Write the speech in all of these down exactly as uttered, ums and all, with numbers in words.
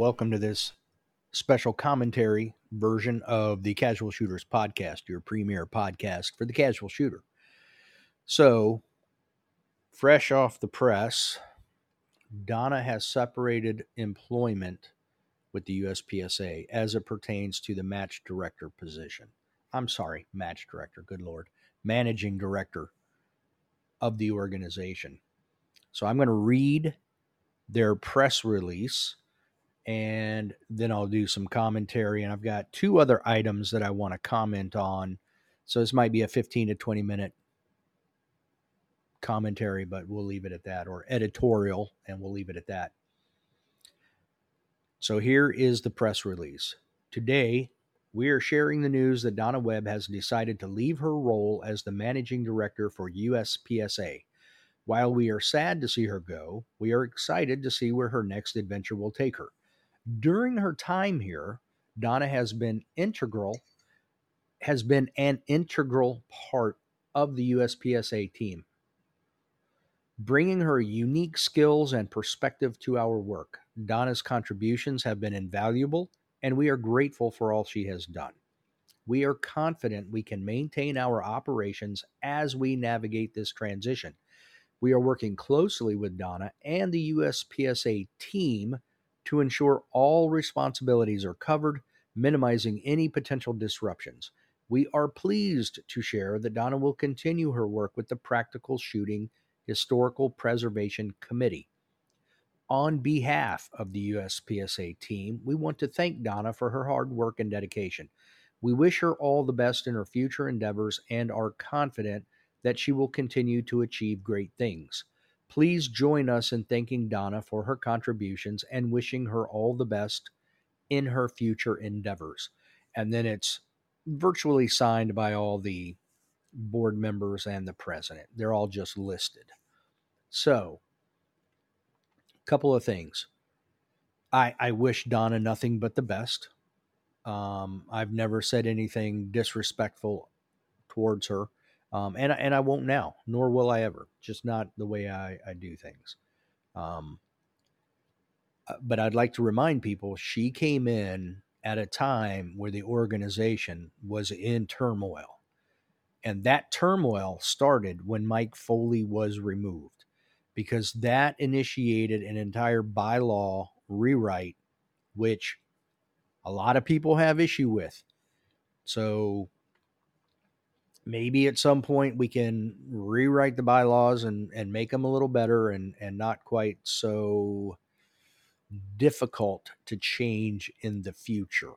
welcome to this special commentary version of the Casual Shooters podcast, your premier podcast for the casual shooter. So, fresh off the press, Donna has separated employment with the U S P S A as it pertains to the match director position. I'm sorry, match director, good Lord, managing director of the organization. So, I'm going to read their press release and then I'll do some commentary. And I've got two other items that I want to comment on. So this might be a fifteen to twenty minute commentary, but we'll leave it at that, or editorial, and we'll leave it at that. So here is the press release. Today, we are sharing the news that Donna Webb has decided to leave her role as the managing director for U S P S A. While we are sad to see her go, we are excited to see where her next adventure will take her. During her time here, Donna has been integral, has been an integral part of the U S P S A team, bringing her unique skills and perspective to our work. Donna's contributions have been invaluable, and we are grateful for all she has done. We are confident we can maintain our operations as we navigate this transition. We are working closely with Donna and the U S P S A team to ensure all responsibilities are covered, minimizing any potential disruptions. We are pleased to share that Donna will continue her work with the Practical Shooting Historical Preservation Committee. On behalf of the U S P S A team, we want to thank Donna for her hard work and dedication. We wish her all the best in her future endeavors and are confident that she will continue to achieve great things. Please join us in thanking Donna for her contributions and wishing her all the best in her future endeavors. And then it's virtually signed by all the board members and the president. They're all just listed. So, a couple of things. I, I wish Donna nothing but the best. Um, I've never said anything disrespectful towards her. Um, and, and I won't now, nor will I ever. Just not the way I, I do things. Um, but I'd like to remind people she came in at a time where the organization was in turmoil. And that turmoil started when Mike Foley was removed, because that initiated an entire bylaw rewrite, which a lot of people have issue with. So maybe at some point we can rewrite the bylaws and, and make them a little better and, and not quite so difficult to change in the future.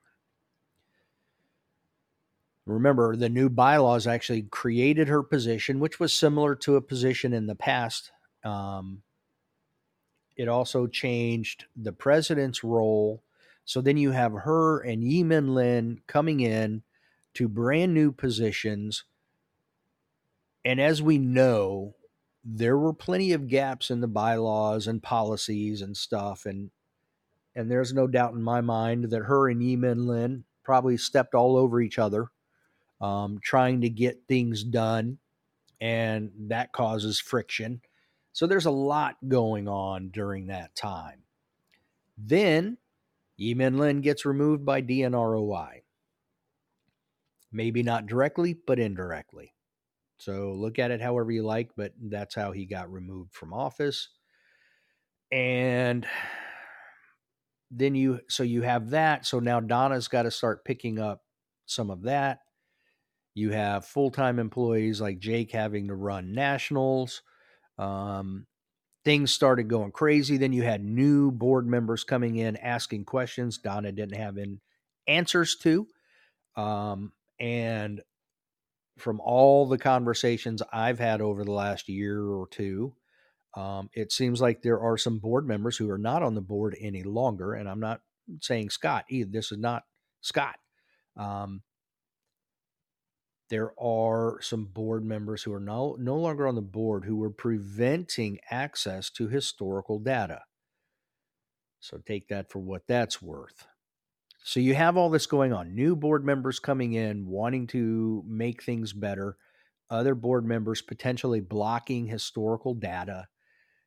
Remember, the new bylaws actually created her position, which was similar to a position in the past. Um, it also changed the president's role. So then you have her and Yi-Min Lin coming in to brand new positions. And as we know, there were plenty of gaps in the bylaws and policies and stuff. And and there's no doubt in my mind that her and Yi-Min Lin probably stepped all over each other, um, trying to get things done. And that causes friction. So there's a lot going on during that time. Then Yi-Min Lin gets removed by D N R O I. Maybe not directly, but indirectly. So look at it however you like, but that's how he got removed from office. And then you, so you have that. So now Donna's got to start picking up some of that. You have full-time employees like Jake having to run nationals. Um, things started going crazy. Then you had new board members coming in asking questions Donna didn't have in answers to. Um, and from all the conversations I've had over the last year or two, um, it seems like there are some board members who are not on the board any longer. And I'm not saying Scott either. This is not Scott. Um, there are some board members who are no, no longer on the board who were preventing access to historical data. So take that for what that's worth. So you have all this going on. New board members coming in, wanting to make things better. Other board members potentially blocking historical data.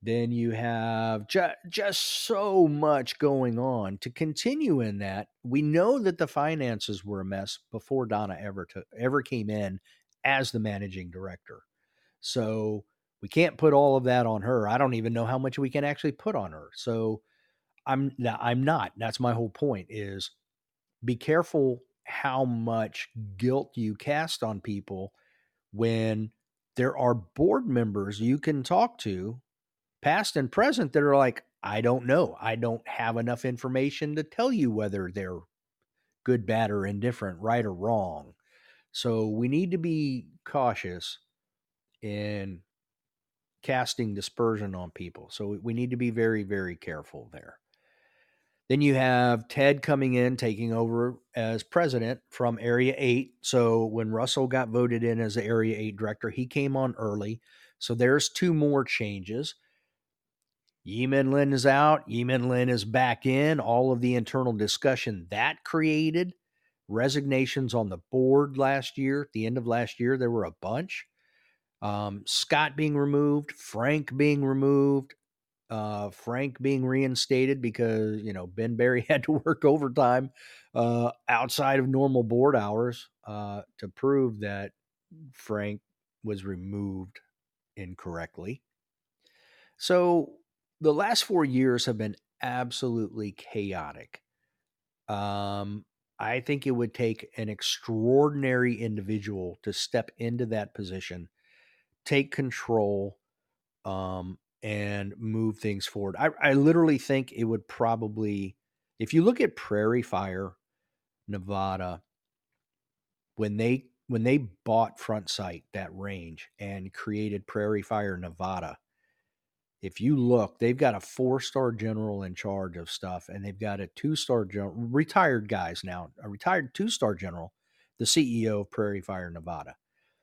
Then you have ju- just so much going on. To continue in that, we know that the finances were a mess before Donna ever to, ever came in as the managing director. So we can't put all of that on her. I don't even know how much we can actually put on her. So I'm I'm not. That's my whole point is be careful how much guilt you cast on people when there are board members you can talk to, past and present, that are like, I don't know. I don't have enough information to tell you whether they're good, bad, or indifferent, right or wrong. So we need to be cautious in casting dispersion on people. So we need to be very, very careful there. Then you have Ted coming in, taking over as president from Area eight. So when Russell got voted in as the Area eight director, he came on early. So there's two more changes. Yeeman Lin is out. Yeeman Lin is back in. All of the internal discussion that created, resignations on the board last year, at the end of last year, there were a bunch. Um, Scott being removed, Frank being removed, uh, Frank being reinstated because, you know, Ben Berry had to work overtime uh, outside of normal board hours uh, to prove that Frank was removed incorrectly. So the last four years have been absolutely chaotic. Um, I think it would take an extraordinary individual to step into that position, take control, um, and move things forward. I, I literally think it would probably, if you look at Prairie Fire, Nevada, when they when they bought Front Sight, that range, and created Prairie Fire, Nevada, if you look, they've got a four-star general in charge of stuff, and they've got a two-star general, retired guys now, a retired two-star general, the C E O of Prairie Fire, Nevada.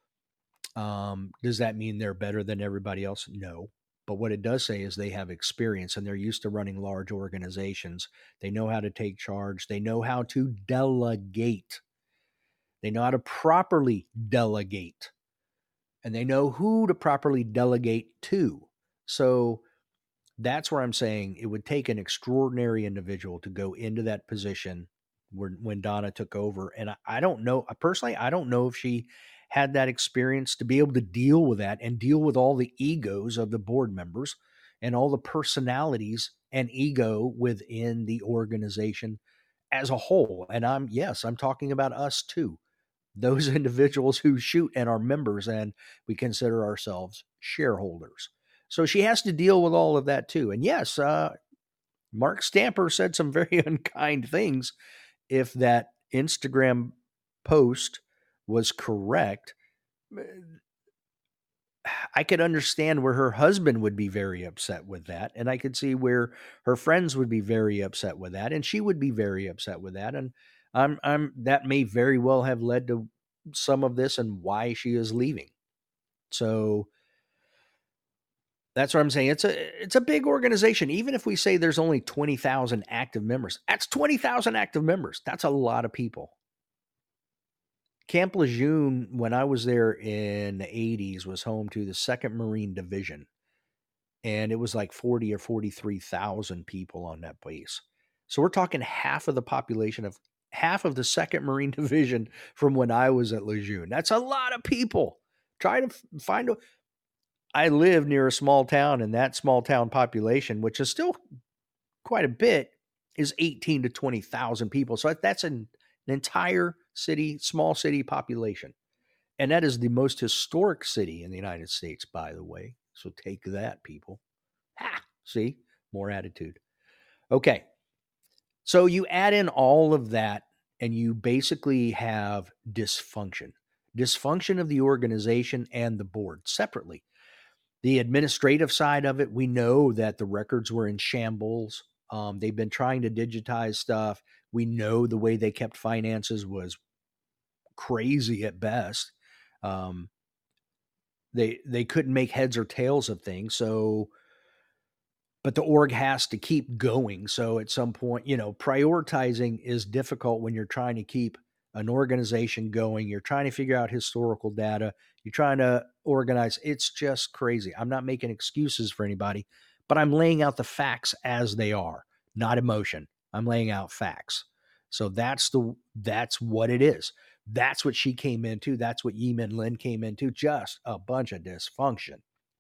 Um, does that mean they're better than everybody else? No. But what it does say is they have experience and they're used to running large organizations. They know how to take charge. They know how to delegate. They know how to properly delegate. And they know who to properly delegate to. So that's where I'm saying it would take an extraordinary individual to go into that position when, when Donna took over. And I, I don't know, personally, I don't know if she had that experience to be able to deal with that and deal with all the egos of the board members and all the personalities and ego within the organization as a whole. And I'm, yes, I'm talking about us too. Those individuals who shoot and are members, and we consider ourselves shareholders. So she has to deal with all of that too. And yes, uh, Mark Stamper said some very unkind things. If that Instagram post was correct, I could understand where her husband would be very upset with that. And I could see where her friends would be very upset with that. And she would be very upset with that. And I'm, I'm, that may very well have led to some of this and why she is leaving. So that's what I'm saying. It's a, it's a big organization. Even if we say there's only twenty thousand active members, that's twenty thousand active members. That's a lot of people. Camp Lejeune, when I was there in the eighties, was home to the second Marine Division. And it was like forty or forty-three thousand people on that base. So we're talking half of the population of half of the second Marine Division from when I was at Lejeune. That's a lot of people. Try to find a, I live near a small town, and that small town population, which is still quite a bit, is eighteen to twenty thousand people. So that's an, an entire city, small city population. And that is the most historic city in the United States, by the way. So take that, people. Ha! See? More attitude. Okay. So you add in all of that, and you basically have dysfunction. Dysfunction of the organization and the board separately. The administrative side of it, we know that the records were in shambles. Um, they've been trying to digitize stuff. We know the way they kept finances was crazy at best. Um, they they couldn't make heads or tails of things. So, but the org has to keep going. So at some point, you know, prioritizing is difficult when you're trying to keep an organization going. You're trying to figure out historical data. You're trying to organize. It's just crazy. I'm not making excuses for anybody, but I'm laying out the facts as they are, not emotion. I'm laying out facts. So that's the that's what it is. That's what she came into. That's what Yeeman Lin came into. Just a bunch of dysfunction.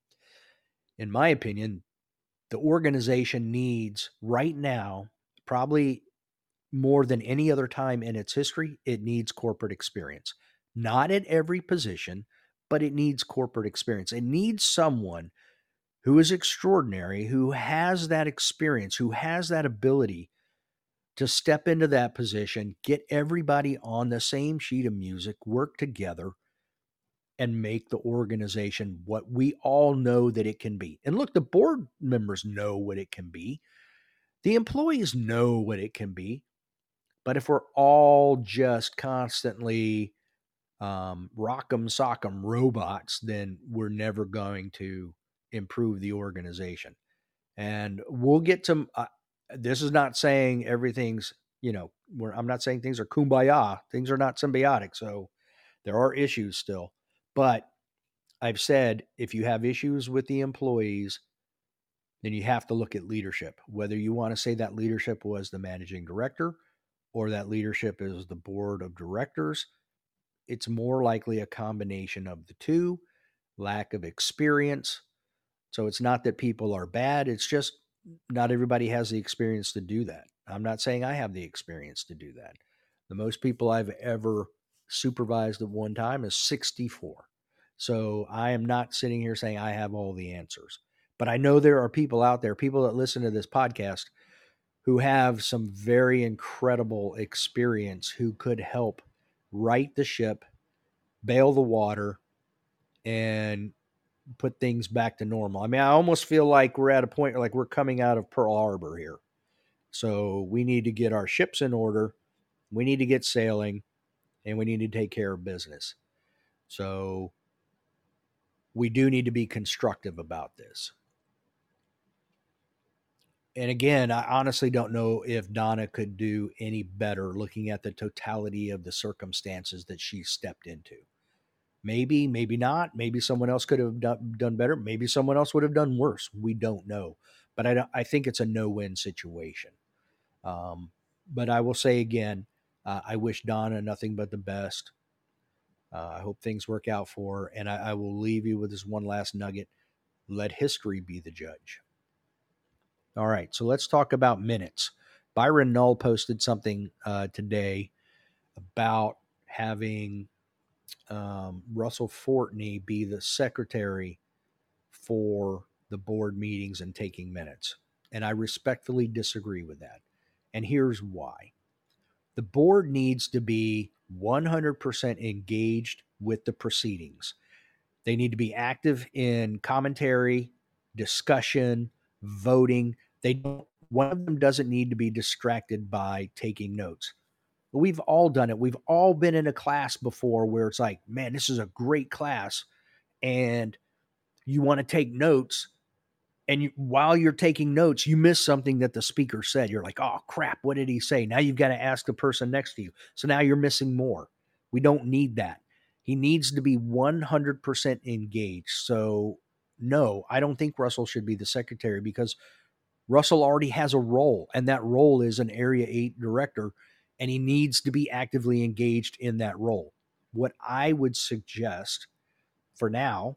In my opinion, the organization needs right now, probably more than any other time in its history, it needs corporate experience. Not at every position, but it needs corporate experience. It needs someone who is extraordinary, who has that experience, who has that ability to step into that position, get everybody on the same sheet of music, work together, and make the organization what we all know that it can be. And look, the board members know what it can be. The employees know what it can be. But if we're all just constantly um, rock'em sock'em robots, then we're never going to improve the organization. And we'll get to, uh, this is not saying everything's, you know, we're, I'm not saying things are kumbaya. Things are not symbiotic. So there are issues still. But I've said if you have issues with the employees, then you have to look at leadership, whether you want to say that leadership was the managing director or that leadership is the board of directors. It's more likely a combination of the two, lack of experience. So it's not that people are bad. It's just not everybody has the experience to do that. I'm not saying I have the experience to do that. The most people I've ever supervised at one time is sixty-four. So I am not sitting here saying I have all the answers. But I know there are people out there, people that listen to this podcast, who have some very incredible experience who could help right the ship, bail the water, and put things back to normal. I mean, I almost feel like we're at a point like we're coming out of Pearl Harbor here. So we need to get our ships in order. We need to get sailing, and we need to take care of business. So we do need to be constructive about this. And again, I honestly don't know if Donna could do any better looking at the totality of the circumstances that she stepped into. Maybe, maybe not. Maybe someone else could have done, done better. Maybe someone else would have done worse. We don't know. But I, I think it's a no-win situation. Um, but I will say again, uh, I wish Donna nothing but the best. Uh, I hope things work out for her. And I, I will leave you with this one last nugget. Let history be the judge. All right, so let's talk about minutes. Byron Null posted something uh, today about having um, Russell Fortney be the secretary for the board meetings and taking minutes. And I respectfully disagree with that. And here's why. The board needs to be one hundred percent engaged with the proceedings. They need to be active in commentary, discussion, voting. They don't, one of them doesn't need to be distracted by taking notes. We've all done it. We've all been in a class before where it's like, man, this is a great class. And you want to take notes. And you, while you're taking notes, you miss something that the speaker said. You're like, oh, crap, what did he say? Now you've got to ask the person next to you. So now you're missing more. We don't need that. He needs to be one hundred percent engaged. So, no, I don't think Russell should be the secretary because Russell already has a role, and that role is an Area eight director, and he needs to be actively engaged in that role. What I would suggest for now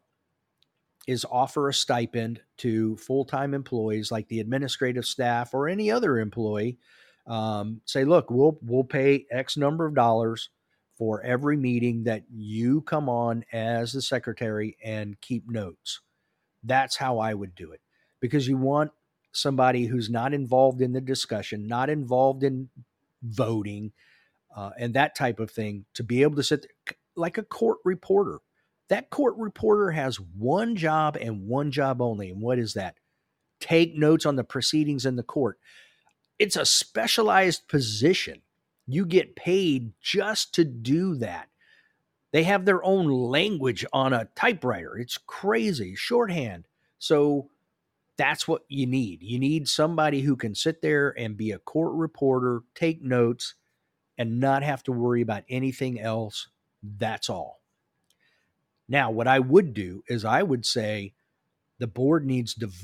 is offer a stipend to full-time employees like the administrative staff or any other employee. Um, say, look, we'll we'll pay X number of dollars for every meeting that you come on as the secretary and keep notes. That's how I would do it, because you want somebody who's not involved in the discussion, not involved in voting, uh, and that type of thing to be able to sit there, like a court reporter. That court reporter has one job and one job only. And what is that? Take notes on the proceedings in the court. It's a specialized position. You get paid just to do that. They have their own language on a typewriter. It's crazy. Shorthand. So that's what you need. You need somebody who can sit there and be a court reporter, take notes, and not have to worry about anything else. That's all. Now, what I would do is I would say the board needs to vote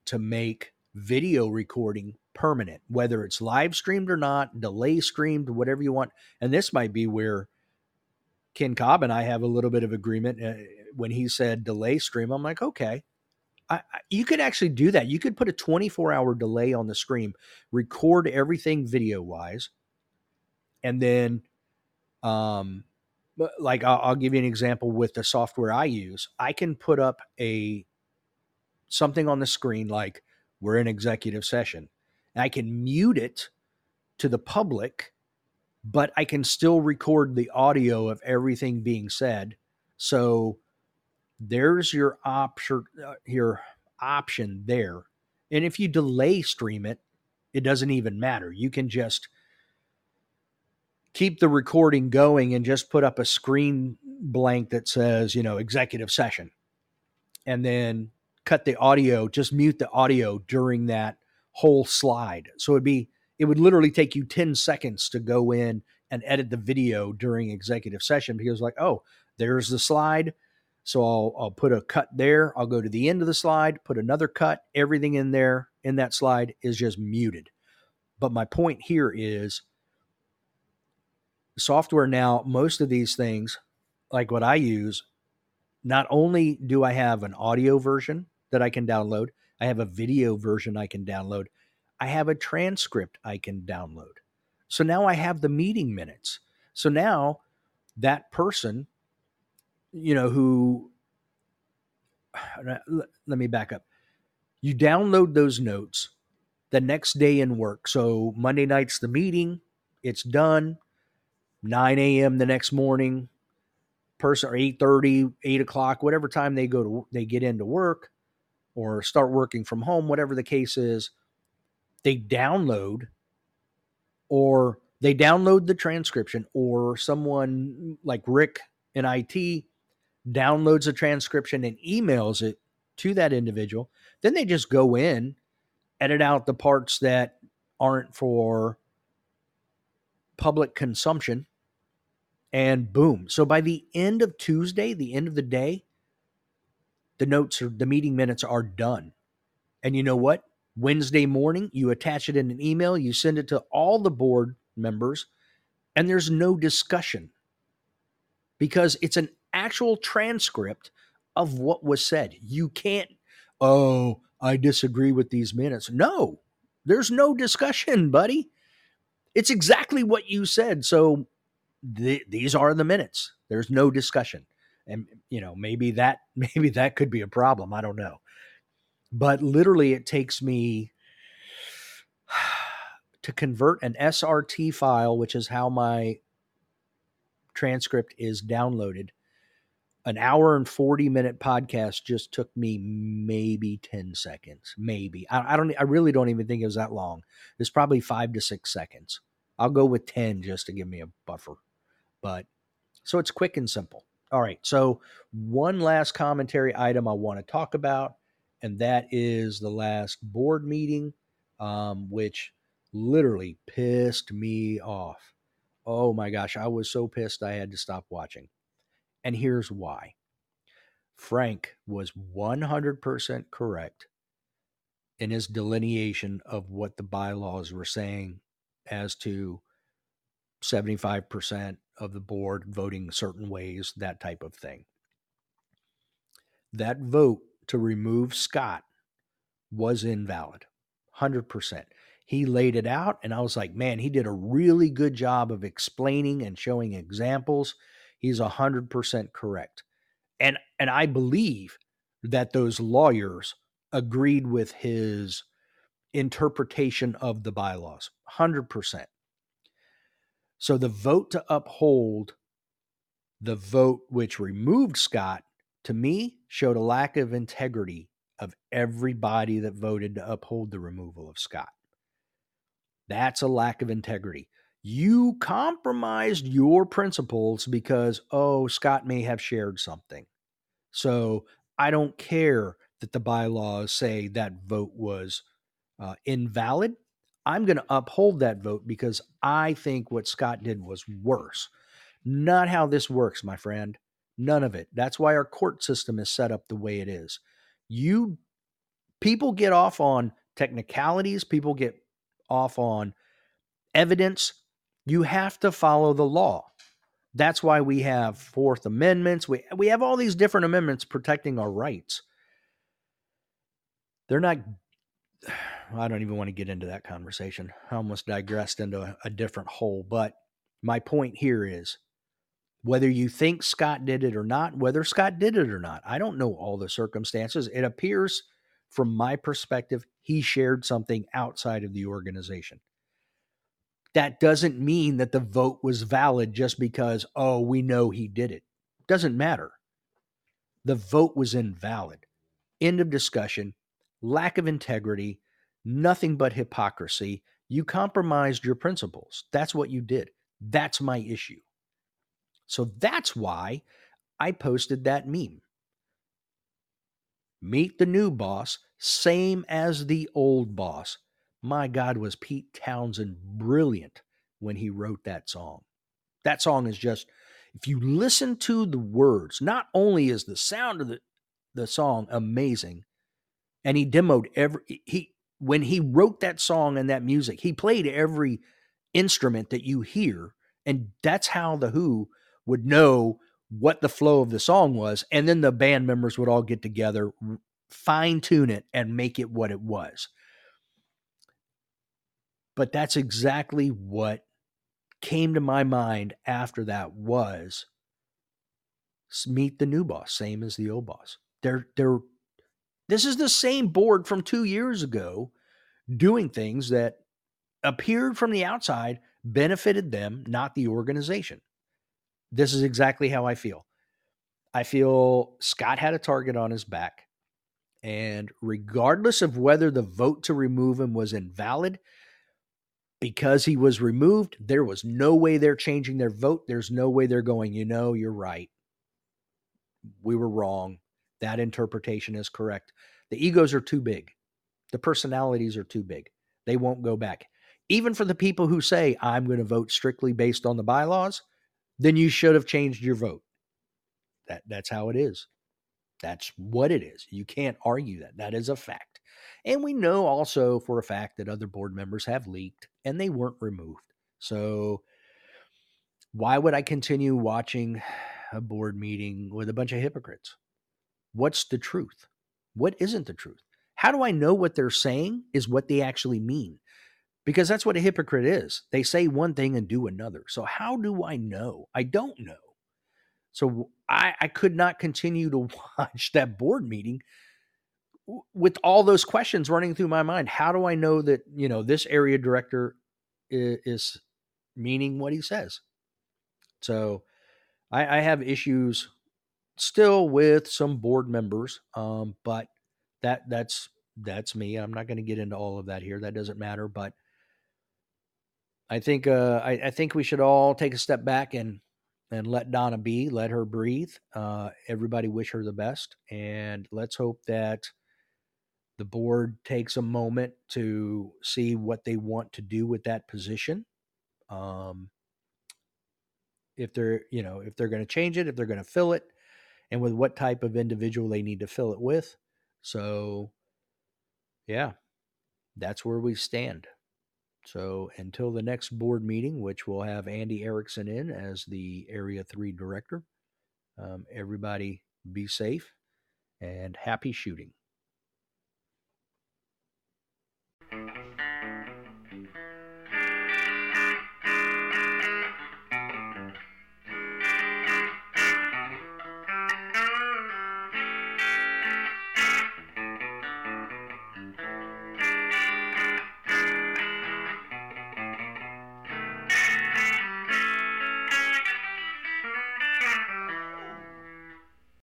to make video recording permanent, whether it's live streamed or not, delay streamed, whatever you want. And this might be where Ken Cobb and I have a little bit of agreement. Uh, when he said delay stream, I'm like, okay, I, I, you could actually do that. You could put a twenty-four hour delay on the stream, record everything video wise, and then, um, like I'll, I'll give you an example with the software I use. I can put up a something on the screen like we're in executive session, and I can mute it to the public, but I can still record the audio of everything being said. So there's your option, uh, your option there. And if you delay stream it, it doesn't even matter. You can just keep the recording going and just put up a screen blank that says, you know, executive session, and then cut the audio, just mute the audio during that whole slide. So it'd be, it would literally take you ten seconds to go in and edit the video during executive session, because like, oh, there's the slide. So I'll, I'll put a cut there. I'll go to the end of the slide, put another cut. Everything in there in that slide is just muted. But my point here is software now, most of these things, like what I use, not only do I have an audio version that I can download, I have a video version I can download, I have a transcript I can download. So now I have the meeting minutes. So now that person, you know, who, let me back up. You download those notes the next day in work. So Monday night's the meeting, it's done, nine a.m. the next morning, person, or eight thirty, eight o'clock, whatever time they go to, they get into work or start working from home, whatever the case is, they download or they download the transcription, or someone like Rick in I T downloads a transcription and emails it to that individual. Then they just go in, edit out the parts that aren't for public consumption, and boom. So by the end of Tuesday, the end of the day, the notes or the meeting minutes are done. And you know what? Wednesday morning, you attach it in an email, you send it to all the board members, and there's no discussion because it's an actual transcript of what was said. You can't, oh, I disagree with these minutes. No, there's no discussion, buddy. It's exactly what you said. So th- these are the minutes. There's no discussion. And, you know, maybe that, maybe that could be a problem. I don't know. But literally it takes me to convert an S R T file, which is how my transcript is downloaded. An hour and forty minute podcast just took me maybe ten seconds. Maybe. I, I don't, I really don't even think it was that long. It's probably five to six seconds. I'll go with ten just to give me a buffer. But so it's quick and simple. All right. So one last commentary item I want to talk about, and that is the last board meeting, um, which literally pissed me off. Oh my gosh. I was so pissed I had to stop watching. And here's why. Frank was one hundred percent correct in his delineation of what the bylaws were saying as to seventy-five percent of the board voting certain ways, that type of thing. That vote to remove Scott was invalid, one hundred percent. He laid it out, and I was like, man, he did a really good job of explaining and showing examples. He's one hundred percent correct. And, and I believe that those lawyers agreed with his interpretation of the bylaws, one hundred percent. So the vote to uphold the vote which removed Scott, to me, showed a lack of integrity of everybody that voted to uphold the removal of Scott. That's a lack of integrity. You compromised your principles because, oh, Scott may have shared something. So I don't care that the bylaws say that vote was uh, invalid. I'm going to uphold that vote because I think what Scott did was worse. Not how this works, my friend. None of it. That's why our court system is set up the way it is. You People get off on technicalities, people get off on evidence. You have to follow the law. That's why we have Fourth Amendments. We, we have all these different amendments protecting our rights. They're not, I don't even want to get into that conversation. I almost digressed into a, a different hole. But my point here is whether you think Scott did it or not, whether Scott did it or not, I don't know all the circumstances. It appears from my perspective, he shared something outside of the organization. That doesn't mean that the vote was valid just because, oh, we know he did it. Doesn't matter. The vote was invalid. End of discussion. Lack of integrity, nothing but hypocrisy. You compromised your principles. That's what you did. That's my issue. So that's why I posted that meme. Meet the new boss, same as the old boss. My God, was Pete Townsend brilliant when he wrote that song. That song is just, if you listen to the words, not only is the sound of the, the song amazing, and he demoed every, he, when he wrote that song and that music, he played every instrument that you hear, and that's how the Who would know what the flow of the song was, and then the band members would all get together, fine tune it, and make it what it was. But that's exactly what came to my mind after that was meet the new boss, same as the old boss. They're they're this is the same board from two years ago doing things that appeared from the outside benefited them, not the organization. This is exactly how I feel. I feel Scott had a target on his back. And regardless of whether the vote to remove him was invalid, because he was removed, there was no way they're changing their vote. There's no way they're going, you know, you're right. We were wrong. That interpretation is correct. The egos are too big. The personalities are too big. They won't go back. Even for the people who say, I'm going to vote strictly based on the bylaws, then you should have changed your vote. That, that's how it is. That's what it is. You can't argue that. That is a fact. And we know also for a fact that other board members have leaked and they weren't removed. So why would I continue watching a board meeting with a bunch of hypocrites? What's the truth? What isn't the truth? How do I know what they're saying is what they actually mean? Because that's what a hypocrite is. They say one thing and do another. So how do I know? I don't know. So I, I could not continue to watch that board meeting with all those questions running through my mind. How do I know that, you know, this area director is, is meaning what he says? So I, I have issues still with some board members, um, but that that's that's me. I'm not going to get into all of that here. That doesn't matter. But I think uh, I, I think we should all take a step back and and let Donna be, let her breathe. Uh, everybody wish her the best, and let's hope that the board takes a moment to see what they want to do with that position. Um, if they're, you know, if they're going to change it, if they're going to fill it, and with what type of individual they need to fill it with. So, yeah, that's where we stand. So until the next board meeting, which will have Andy Erickson in as the Area three director, um, everybody be safe and happy shooting.